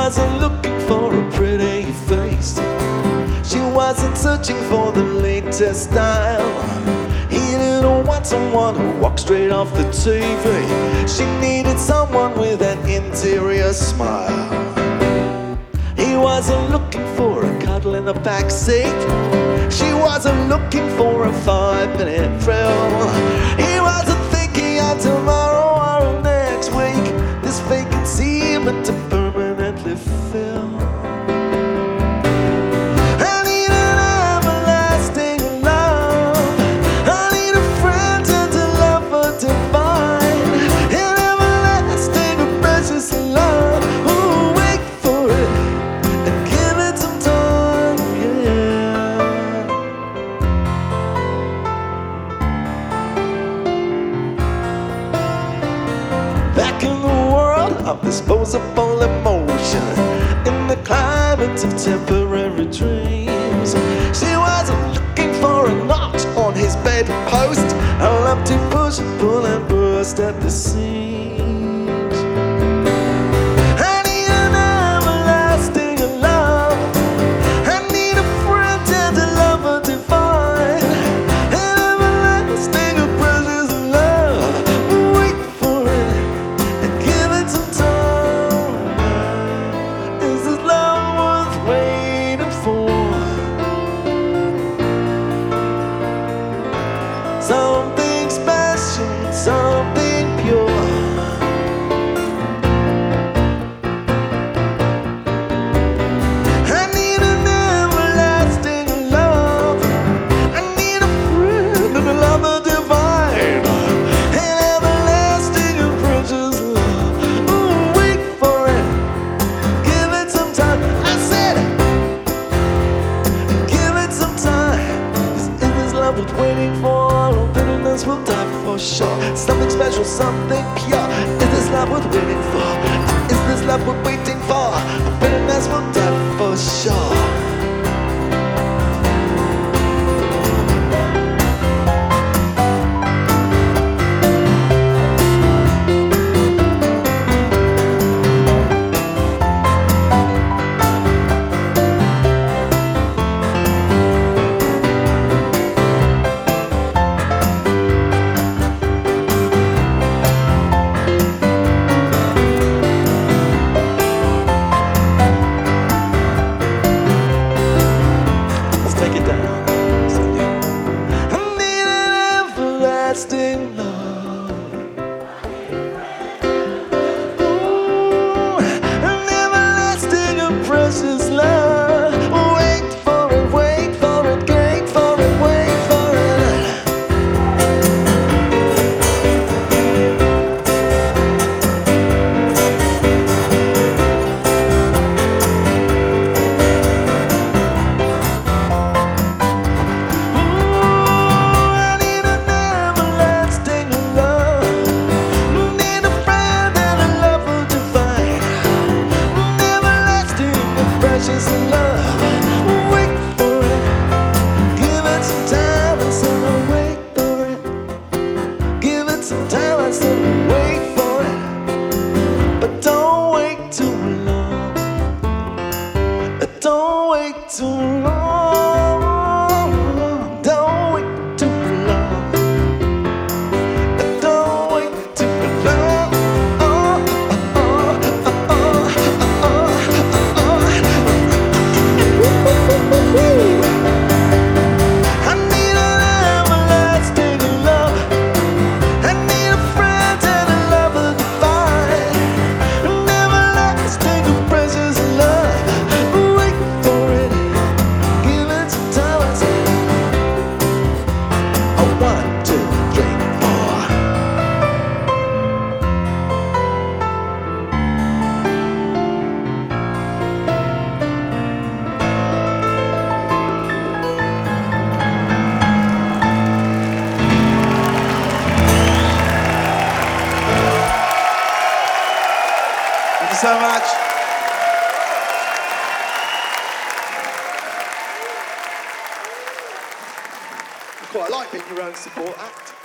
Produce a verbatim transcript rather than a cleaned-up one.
wasn't looking for a pretty face. She wasn't searching for the latest style. He didn't want someone who walked straight off the T V. She needed someone with an interior smile. He wasn't looking for a cuddle in the backseat. She wasn't looking for a five-minute thrill. He wasn't thinking of tomorrow or next week. This vacancy meant to permanently fill. Back in the world of disposable emotion, in the climate of temporary dreams, she wasn't looking for a notch on his bedpost. I love to push and pull and burst at the seams. I need an everlasting love. I need a friend and a lover divine. An everlasting and precious love. Wait for it. Give it some time. Is this love worth waiting for? Something special, something pure. I need an everlasting love. I need a friend and a lover divine. An everlasting and precious love. Ooh, wait for it. Give it some time. I said, give it some time. Is this love worth waiting for? Bitterness will die for sure. Something special, something pure. Is this love worth waiting for? Is this love worth waiting for? Bitterness will die for sure. Everlasting love. Ooh, an everlasting and precious love. Wait for it, wait for it, wait for it, wait for it. Precious love, wait for it. Give it some time and so wait for it. Give it some time and so wait for it. But don't wait too long. Don't wait too long. Don't wait too long. Don't wait too long. I need an everlasting love. I need a friend and a lover divine. An everlasting and precious love. Wait for it. Give it some time. I say, a one, two, three, four. Thank you so much. I quite like being your own support act.